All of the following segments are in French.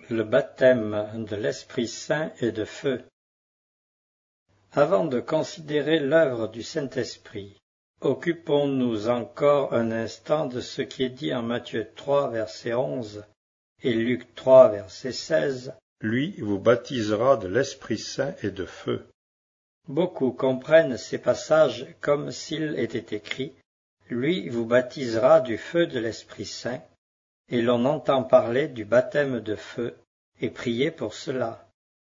Le baptême de l'Esprit Saint et de feu. Avant de considérer l'œuvre du Saint-Esprit, occupons-nous encore un instant de ce qui est dit en Matthieu 3, verset 11 et Luc 3, verset 16. Lui vous baptisera de l'Esprit Saint et de feu. Beaucoup comprennent ces passages comme s'il était écrit « Lui vous baptisera du feu de l'Esprit Saint », et l'on entend parler du baptême de feu et prier pour cela.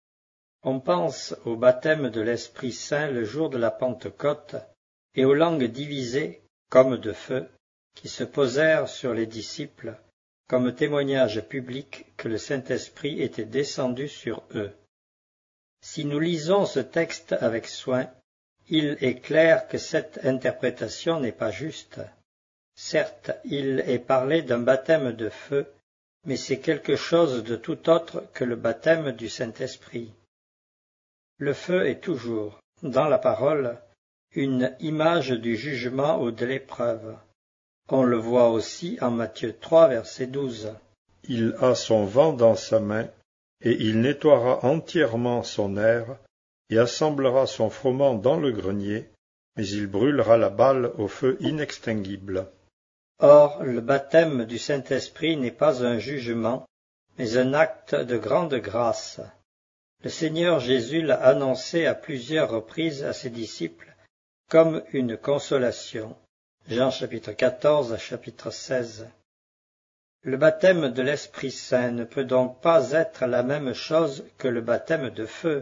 On pense au baptême de l'Esprit Saint le jour de la Pentecôte et aux langues divisées, comme de feu, qui se posèrent sur les disciples, comme témoignage public que le Saint-Esprit était descendu sur eux. Si nous lisons ce texte avec soin, il est clair que cette interprétation n'est pas juste. Certes, il est parlé d'un baptême de feu, mais c'est quelque chose de tout autre que le baptême du Saint-Esprit. Le feu est toujours, dans la parole, une image du jugement ou de l'épreuve. On le voit aussi en Matthieu 3, verset 12. Il a son vent dans sa main, et il nettoiera entièrement son aire, et assemblera son froment dans le grenier, mais il brûlera la balle au feu inextinguible. Or, le baptême du Saint-Esprit n'est pas un jugement, mais un acte de grande grâce. Le Seigneur Jésus l'a annoncé à plusieurs reprises à ses disciples comme une consolation. Jean chapitre 14 à chapitre 16. Le baptême de l'Esprit Saint ne peut donc pas être la même chose que le baptême de feu.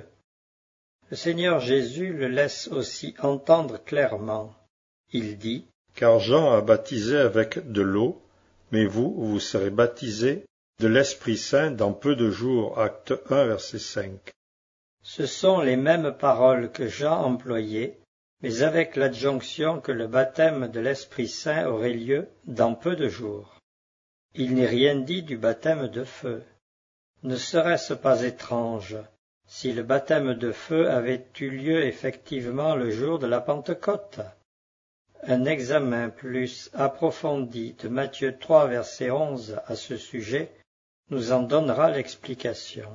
Le Seigneur Jésus le laisse aussi entendre clairement. Il dit « Car Jean a baptisé avec de l'eau, mais vous serez baptisés de l'Esprit Saint dans peu de jours. » Acte 1, verset 5. Ce sont les mêmes paroles que Jean employait, mais avec l'adjonction que le baptême de l'Esprit Saint aurait lieu dans peu de jours. Il n'est rien dit du baptême de feu. Ne serait-ce pas étrange si le baptême de feu avait eu lieu effectivement le jour de la Pentecôte? Un examen plus approfondi de Matthieu 3, verset 11 à ce sujet nous en donnera l'explication.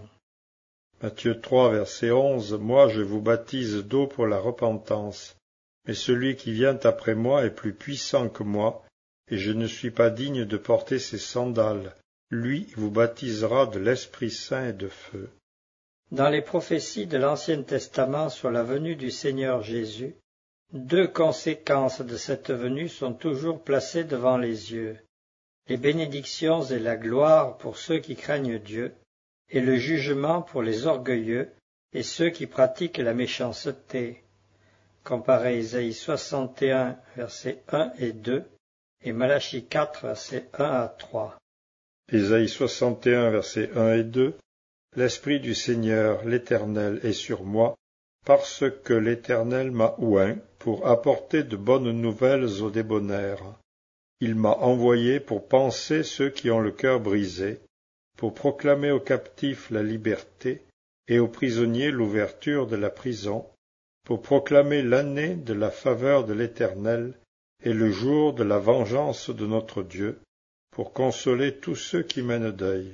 Matthieu 3, verset 11. Moi je vous baptise d'eau pour la repentance, mais celui qui vient après moi est plus puissant que moi, et je ne suis pas digne de porter ses sandales. Lui vous baptisera de l'Esprit Saint et de feu. Dans les prophéties de l'Ancien Testament sur la venue du Seigneur Jésus, deux conséquences de cette venue sont toujours placées devant les yeux, les bénédictions et la gloire pour ceux qui craignent Dieu, et le jugement pour les orgueilleux et ceux qui pratiquent la méchanceté. Comparez Isaïe 61, versets 1 et 2, et Malachie 4, versets 1 à 3. Isaïe 61, versets 1 et 2. L'Esprit du Seigneur, l'Éternel, est sur moi, parce que l'Éternel m'a oint pour apporter de bonnes nouvelles aux débonnaires. Il m'a envoyé pour panser ceux qui ont le cœur brisé, pour proclamer aux captifs la liberté et aux prisonniers l'ouverture de la prison, pour proclamer l'année de la faveur de l'Éternel et le jour de la vengeance de notre Dieu, pour consoler tous ceux qui mènent deuil.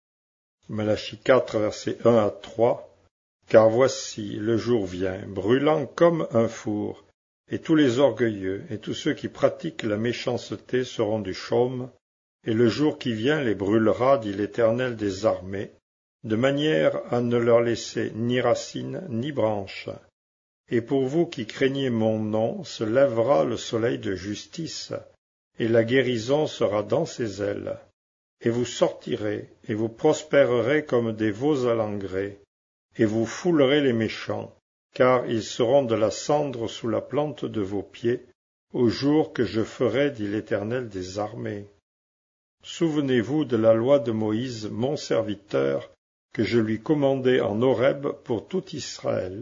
Malachie 4, versets 1 à 3. Car voici, le jour vient, brûlant comme un four, et tous les orgueilleux et tous ceux qui pratiquent la méchanceté seront du chaume, et le jour qui vient les brûlera, dit l'Éternel des armées, de manière à ne leur laisser ni racines ni branches. Et pour vous qui craignez mon nom, se lèvera le soleil de justice, et la guérison sera dans ses ailes. Et vous sortirez, et vous prospérerez comme des veaux à l'engrais, et vous foulerez les méchants, car ils seront de la cendre sous la plante de vos pieds, au jour que je ferai, dit l'Éternel des armées. Souvenez-vous de la loi de Moïse, mon serviteur, que je lui commandai en Horeb pour tout Israël.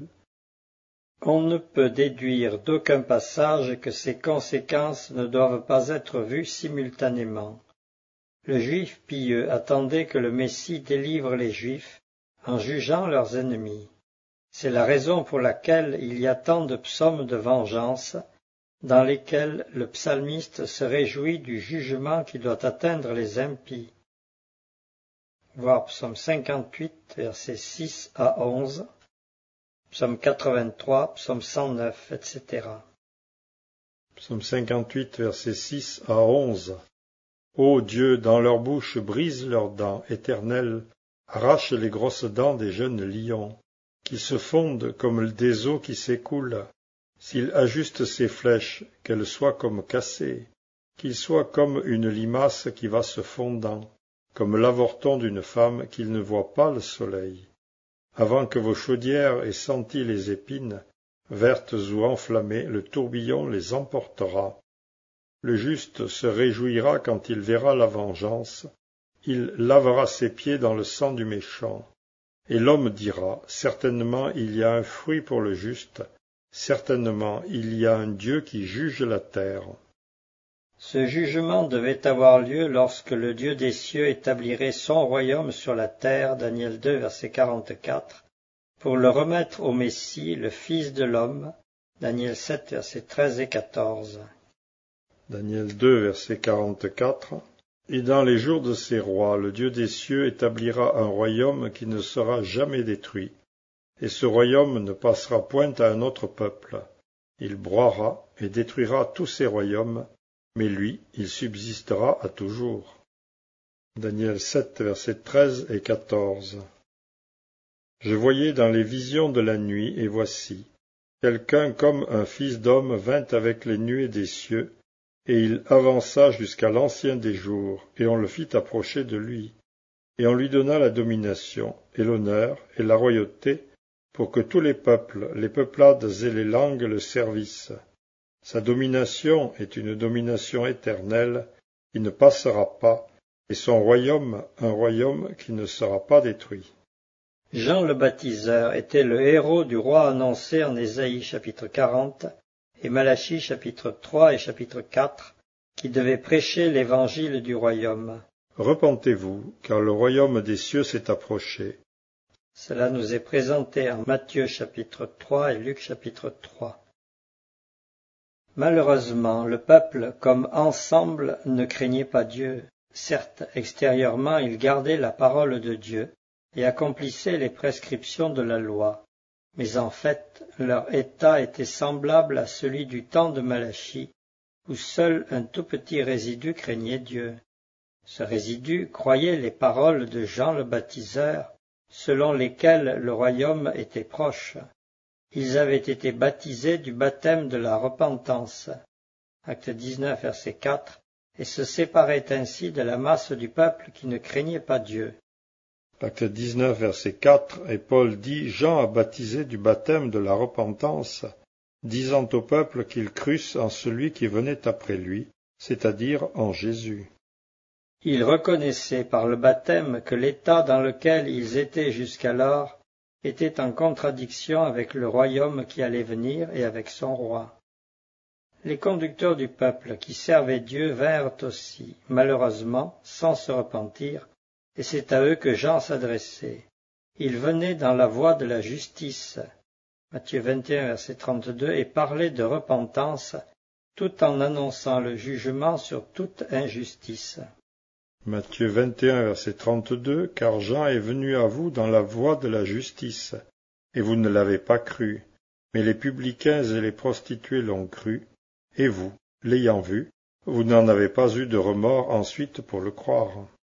On ne peut déduire d'aucun passage que ces conséquences ne doivent pas être vues simultanément. Le Juif pieux attendait que le Messie délivre les Juifs en jugeant leurs ennemis. C'est la raison pour laquelle il y a tant de psaumes de vengeance, dans lesquels le psalmiste se réjouit du jugement qui doit atteindre les impies. voir psaume 58, versets 6 à 11, psaume 83, psaume 109, etc. Psaume 58, versets 6 à 11. Ô Dieu, dans leur bouche brise leurs dents, Éternel, arrache les grosses dents des jeunes lions, qui se fondent comme des eaux qui s'écoulent. S'il ajuste ses flèches, qu'elles soient comme cassées, qu'il soit comme une limace qui va se fondant, comme l'avorton d'une femme qu'il ne voit pas le soleil. Avant que vos chaudières aient senti les épines, vertes ou enflammées, le tourbillon les emportera. Le juste se réjouira quand il verra la vengeance, il lavera ses pieds dans le sang du méchant. Et l'homme dira, certainement il y a un fruit pour le juste, certainement il y a un Dieu qui juge la terre. Ce jugement devait avoir lieu lorsque le Dieu des cieux établirait son royaume sur la terre, Daniel 2, verset 44, pour le remettre au Messie, le Fils de l'homme, Daniel 7, versets 13 et 14. Daniel 2, verset 44. Et dans les jours de ces rois, le Dieu des cieux établira un royaume qui ne sera jamais détruit, et ce royaume ne passera point à un autre peuple. Il broiera et détruira tous ces royaumes, mais lui, il subsistera à toujours. Daniel 7, versets 13 et 14. Je voyais dans les visions de la nuit, et voici, quelqu'un comme un fils d'homme vint avec les nuées des cieux, et il avança jusqu'à l'ancien des jours, et on le fit approcher de lui, et on lui donna la domination, et l'honneur, et la royauté, pour que tous les peuples, les peuplades et les langues le servissent. Sa domination est une domination éternelle, qui ne passera pas, et son royaume, un royaume qui ne sera pas détruit. Jean le baptiseur était le héros du roi annoncé en Ésaïe chapitre 40 et Malachie chapitre 3 et chapitre 4, qui devait prêcher l'évangile du royaume. Repentez-vous, car le royaume des cieux s'est approché. Cela nous est présenté en Matthieu chapitre 3 et Luc chapitre 3. Malheureusement, le peuple, comme ensemble, ne craignait pas Dieu. Certes, extérieurement, ils gardaient la parole de Dieu et accomplissaient les prescriptions de la loi. Mais en fait, leur état était semblable à celui du temps de Malachie, où seul un tout petit résidu craignait Dieu. Ce résidu croyait les paroles de Jean le baptiseur, selon lesquelles le royaume était proche. Ils avaient été baptisés du baptême de la repentance. Acte 19, verset 4, et se séparaient ainsi de la masse du peuple qui ne craignait pas Dieu. Acte 19, verset 4, et Paul dit, Jean a baptisé du baptême de la repentance, disant au peuple qu'ils crussent en celui qui venait après lui, c'est-à-dire en Jésus. Ils reconnaissaient par le baptême que l'état dans lequel ils étaient jusqu'alors était en contradiction avec le royaume qui allait venir et avec son roi. Les conducteurs du peuple qui servaient Dieu vinrent aussi, malheureusement, sans se repentir, et c'est à eux que Jean s'adressait. Ils venaient dans la voie de la justice, Matthieu 21, verset 32, et parlaient de repentance, tout en annonçant le jugement sur toute injustice. Matthieu 21, verset 32, car Jean est venu à vous dans la voie de la justice, et vous ne l'avez pas cru, mais les publicains et les prostituées l'ont cru, et vous, l'ayant vu, vous n'en avez pas eu de remords ensuite pour le croire.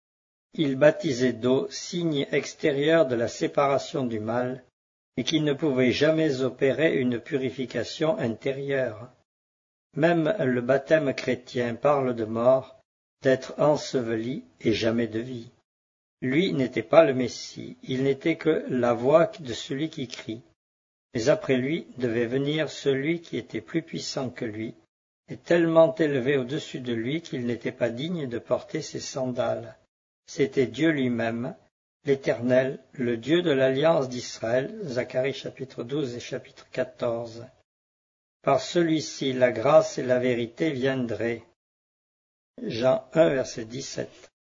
Il baptisait d'eau, signe extérieur de la séparation du mal, mais qui ne pouvait jamais opérer une purification intérieure. Même le baptême chrétien parle de mort, d'être enseveli et jamais de vie. Lui n'était pas le Messie, il n'était que la voix de celui qui crie. Mais après lui devait venir celui qui était plus puissant que lui, et tellement élevé au-dessus de lui qu'il n'était pas digne de porter ses sandales. C'était Dieu lui-même, l'Éternel, le Dieu de l'Alliance d'Israël, Zacharie chapitre 12 et chapitre 14. Par celui-ci la grâce et la vérité viendraient. Jean 1, verset 17.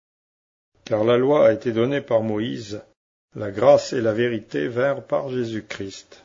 Car la loi a été donnée par Moïse, la grâce et la vérité vinrent par Jésus-Christ.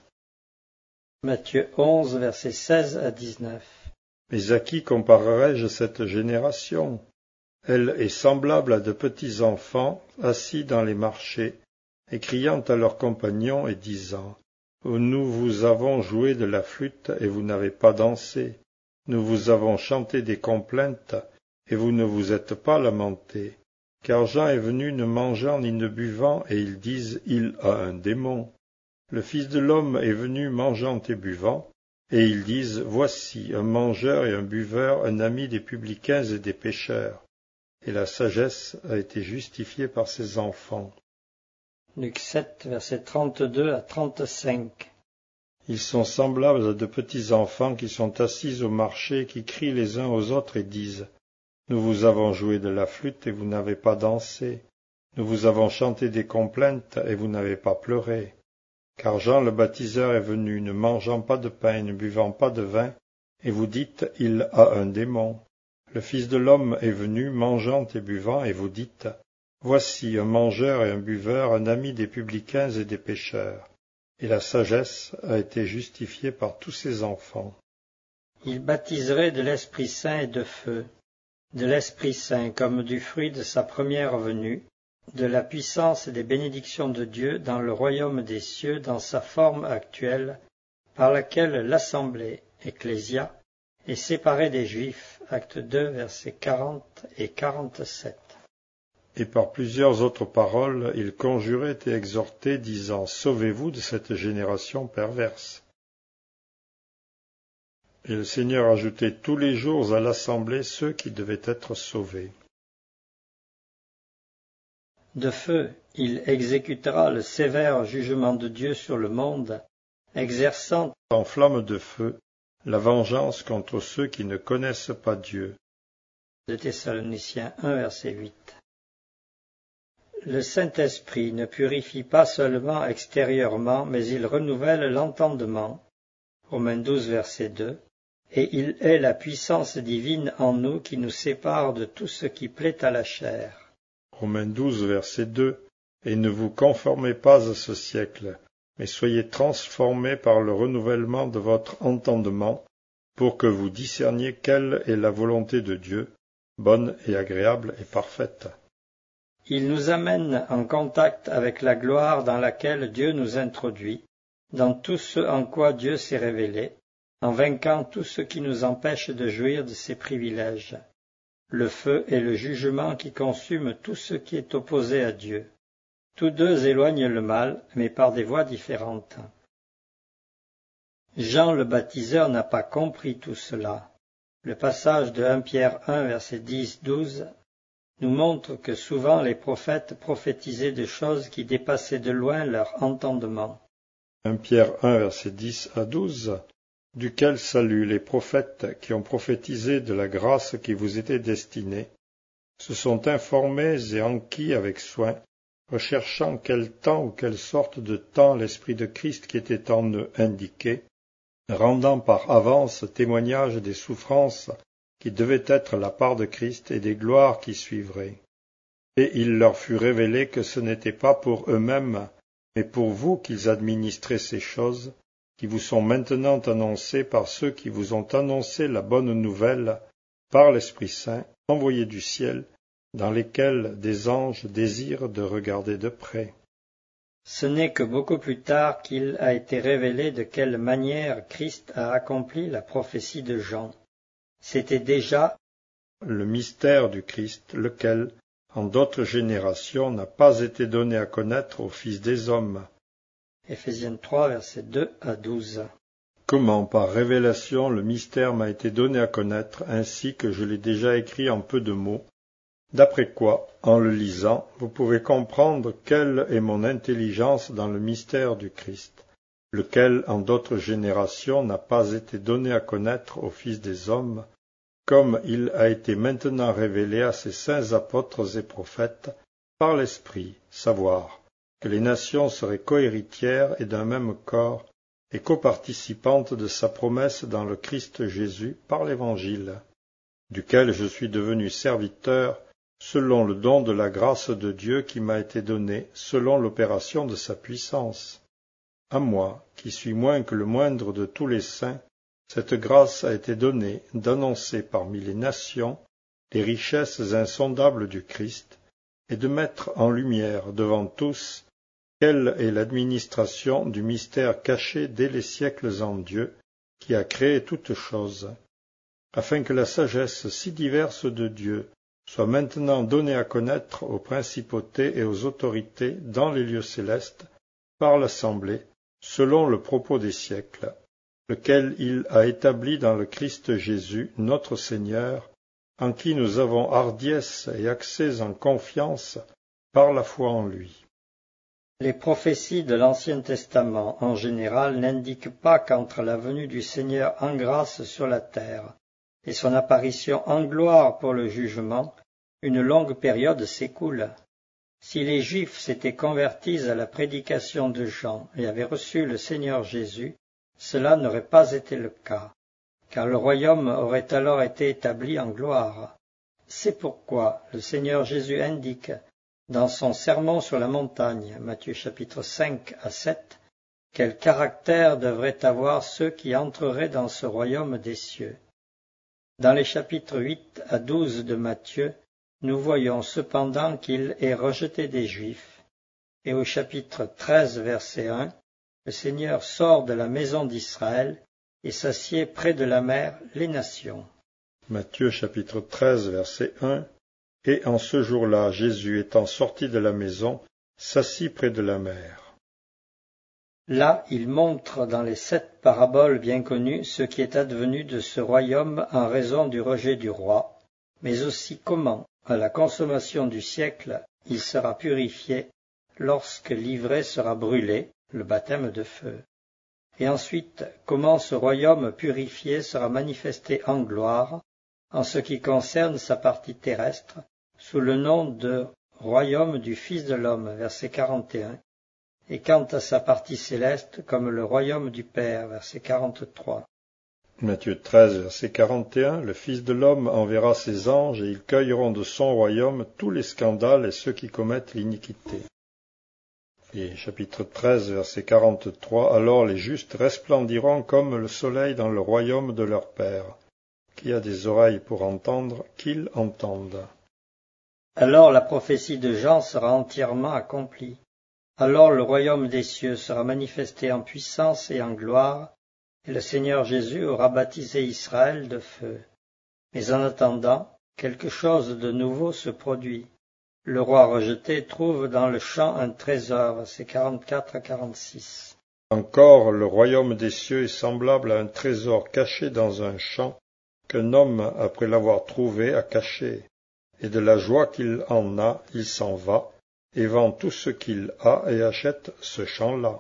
Matthieu 11, versets 16 à 19. Mais à qui comparerai-je cette génération? Elle est semblable à de petits enfants assis dans les marchés, et criant à leurs compagnons et disant « Nous vous avons joué de la flûte et vous n'avez pas dansé. Nous vous avons chanté des complaintes et vous ne vous êtes pas lamentés. Car Jean est venu ne mangeant ni ne buvant, et ils disent « Il a un démon ». Le Fils de l'homme est venu mangeant et buvant, et ils disent « Voici un mangeur et un buveur, un ami des publicains et des pécheurs. » Et la sagesse a été justifiée par ses enfants. Luc 7, versets 32 à 35. Ils sont semblables à de petits enfants qui sont assis au marché, qui crient les uns aux autres et disent « Nous vous avons joué de la flûte et vous n'avez pas dansé. Nous vous avons chanté des complaintes et vous n'avez pas pleuré. Car Jean le baptiseur est venu, ne mangeant pas de pain et ne buvant pas de vin, et vous dites « Il a un démon ». Le Fils de l'homme est venu, mangeant et buvant, et vous dites « Voici un mangeur et un buveur, un ami des publicains et des pécheurs. » Et la sagesse a été justifiée par tous ses enfants. Il baptiserait de l'Esprit Saint et de feu, de l'Esprit Saint comme du fruit de sa première venue, de la puissance et des bénédictions de Dieu dans le royaume des cieux dans sa forme actuelle, par laquelle l'Assemblée, Ecclésia, est séparée des Juifs, acte 2, versets 40 et 47. Et par plusieurs autres paroles, il conjurait et exhortait, disant « Sauvez-vous de cette génération perverse. » Et le Seigneur ajoutait tous les jours à l'assemblée ceux qui devaient être sauvés. De feu, il exécutera le sévère jugement de Dieu sur le monde, exerçant en flamme de feu la vengeance contre ceux qui ne connaissent pas Dieu. de Thessaloniciens 1, verset 8. Le Saint-Esprit ne purifie pas seulement extérieurement, mais il renouvelle l'entendement, Romains 12, verset 2, et il est la puissance divine en nous qui nous sépare de tout ce qui plaît à la chair. Romains 12, verset 2. Et ne vous conformez pas à ce siècle, mais soyez transformés par le renouvellement de votre entendement, pour que vous discerniez quelle est la volonté de Dieu, bonne et agréable et parfaite. Il nous amène en contact avec la gloire dans laquelle Dieu nous introduit, dans tout ce en quoi Dieu s'est révélé, en vainquant tout ce qui nous empêche de jouir de ses privilèges. Le feu est le jugement qui consume tout ce qui est opposé à Dieu. Tous deux éloignent le mal, mais par des voies différentes. Jean le baptiseur n'a pas compris tout cela. Le passage de 1 Pierre 1, verset 10-12, nous montre que souvent les prophètes prophétisaient de choses qui dépassaient de loin leur entendement. 1 Pierre 1, verset 10 à 12, duquel salut les prophètes qui ont prophétisé de la grâce qui vous était destinée, se sont informés et enquis avec soin, recherchant quel temps ou quelle sorte de temps l'Esprit de Christ qui était en eux indiqué, rendant par avance témoignage des souffrances qui devaient être la part de Christ et des gloires qui suivraient. Et il leur fut révélé que ce n'était pas pour eux-mêmes, mais pour vous qu'ils administraient ces choses, qui vous sont maintenant annoncées par ceux qui vous ont annoncé la bonne nouvelle, par l'Esprit Saint, envoyé du ciel, dans lesquels des anges désirent de regarder de près. Ce n'est que beaucoup plus tard qu'il a été révélé de quelle manière Christ a accompli la prophétie de Jean. C'était déjà le mystère du Christ, lequel, en d'autres générations, n'a pas été donné à connaître aux fils des hommes. Éphésiens 3, versets 2 à 12. Comment par révélation le mystère m'a été donné à connaître, ainsi que je l'ai déjà écrit en peu de mots, d'après quoi, en le lisant, vous pouvez comprendre quelle est mon intelligence dans le mystère du Christ, lequel en d'autres générations n'a pas été donné à connaître aux fils des hommes, comme il a été maintenant révélé à ses saints apôtres et prophètes par l'Esprit, savoir que les nations seraient cohéritières et d'un même corps, et coparticipantes de sa promesse dans le Christ Jésus par l'Évangile, duquel je suis devenu serviteur, selon le don de la grâce de Dieu qui m'a été donné, selon l'opération de sa puissance. À moi, qui suis moins que le moindre de tous les saints, cette grâce a été donnée d'annoncer parmi les nations les richesses insondables du Christ, et de mettre en lumière devant tous quelle est l'administration du mystère caché dès les siècles en Dieu, qui a créé toutes choses, afin que la sagesse si diverse de Dieu soit maintenant donnée à connaître aux principautés et aux autorités dans les lieux célestes, par l'Assemblée, selon le propos des siècles, lequel il a établi dans le Christ Jésus, notre Seigneur, en qui nous avons hardiesse et accès en confiance par la foi en lui. Les prophéties de l'Ancien Testament en général n'indiquent pas qu'entre la venue du Seigneur en grâce sur la terre et son apparition en gloire pour le jugement, une longue période s'écoule. Si les Juifs s'étaient convertis à la prédication de Jean et avaient reçu le Seigneur Jésus, cela n'aurait pas été le cas, car le royaume aurait alors été établi en gloire. C'est pourquoi le Seigneur Jésus indique dans son sermon sur la montagne, Matthieu chapitre 5 à 7, quel caractère devraient avoir ceux qui entreraient dans ce royaume des cieux. Dans les chapitres 8 à 12 de Matthieu, nous voyons cependant qu'il est rejeté des Juifs, et au chapitre 13 verset 1, le Seigneur sort de la maison d'Israël et s'assied près de la mer, les nations. Matthieu chapitre 13 verset 1. Et en ce jour-là, Jésus étant sorti de la maison, s'assit près de la mer. Là, il montre dans les 7 paraboles bien connues ce qui est advenu de ce royaume en raison du rejet du roi, mais aussi comment, à la consommation du siècle, il sera purifié lorsque l'ivraie sera brûlée, le baptême de feu. Et ensuite, comment ce royaume purifié sera manifesté en gloire, en ce qui concerne sa partie terrestre, sous le nom de royaume du Fils de l'homme, verset 41, et quant à sa partie céleste, comme le royaume du Père, verset 43. Matthieu 13, verset 41, le Fils de l'homme enverra ses anges, et ils cueilleront de son royaume tous les scandales et ceux qui commettent l'iniquité. Et chapitre 13, verset 43, alors les justes resplendiront comme le soleil dans le royaume de leur Père. Qui a des oreilles pour entendre, qu'il entende. Alors la prophétie de Jean sera entièrement accomplie. Alors le royaume des cieux sera manifesté en puissance et en gloire, et le Seigneur Jésus aura baptisé Israël de feu. Mais en attendant, quelque chose de nouveau se produit. Le roi rejeté trouve dans le champ un trésor, c'est 44 à 46. Encore le royaume des cieux est semblable à un trésor caché dans un champ, qu'un homme, après l'avoir trouvé, a caché. Et de la joie qu'il en a, il s'en va, et vend tout ce qu'il a et achète ce champ-là.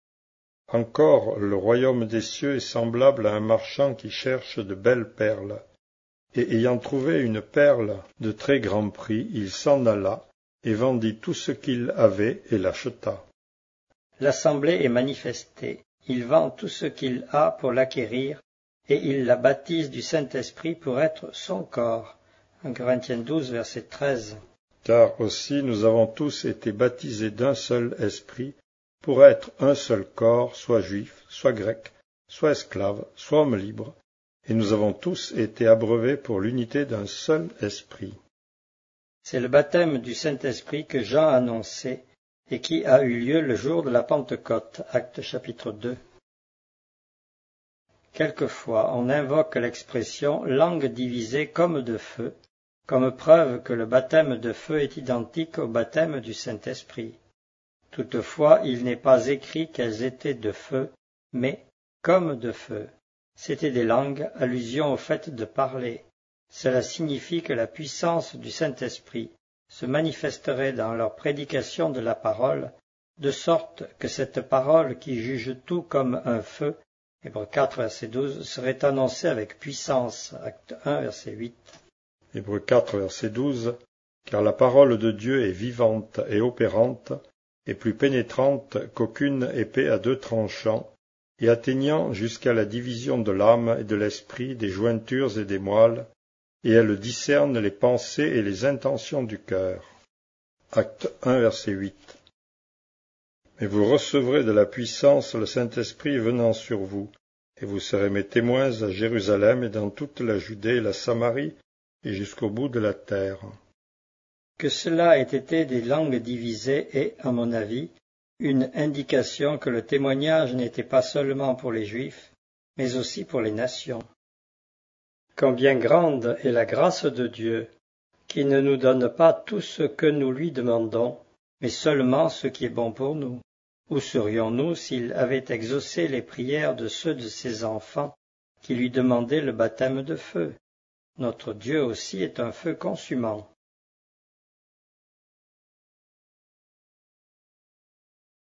Encore le royaume des cieux est semblable à un marchand qui cherche de belles perles. Et ayant trouvé une perle de très grand prix, il s'en alla, et vendit tout ce qu'il avait et l'acheta. L'assemblée est manifestée. Il vend tout ce qu'il a pour l'acquérir, et il la baptise du Saint-Esprit pour être son corps. 1 Corinthiens 12, verset 13. Car aussi nous avons tous été baptisés d'un seul esprit, pour être un seul corps, soit juif, soit grec, soit esclave, soit homme libre, et nous avons tous été abreuvés pour l'unité d'un seul esprit. C'est le baptême du Saint-Esprit que Jean a annoncé et qui a eu lieu le jour de la Pentecôte, Actes chapitre 2. Quelquefois, on invoque l'expression « langue divisée comme de feu », comme preuve que le baptême de feu est identique au baptême du Saint-Esprit. Toutefois, il n'est pas écrit qu'elles étaient de feu, mais comme de feu. C'étaient des langues, allusion au fait de parler. Cela signifie que la puissance du Saint-Esprit se manifesterait dans leur prédication de la parole, de sorte que cette parole qui juge tout comme un feu, Hébreux 4, verset 12, serait annoncée avec puissance, Acte 1, verset 8. Hébreux 4, verset 12, car la parole de Dieu est vivante et opérante, et plus pénétrante qu'aucune épée à 2 tranchants, et atteignant jusqu'à la division de l'âme et de l'esprit, des jointures et des moelles, et elle discerne les pensées et les intentions du cœur. Acte 1, verset 8. Mais vous recevrez de la puissance le Saint-Esprit venant sur vous, et vous serez mes témoins à Jérusalem et dans toute la Judée et la Samarie, et jusqu'au bout de la terre. Que cela ait été des langues divisées est, à mon avis, une indication que le témoignage n'était pas seulement pour les Juifs, mais aussi pour les nations. Combien grande est la grâce de Dieu, qui ne nous donne pas tout ce que nous lui demandons, mais seulement ce qui est bon pour nous. Où serions-nous s'il avait exaucé les prières de ceux de ses enfants qui lui demandaient le baptême de feu? Notre Dieu aussi est un feu consumant.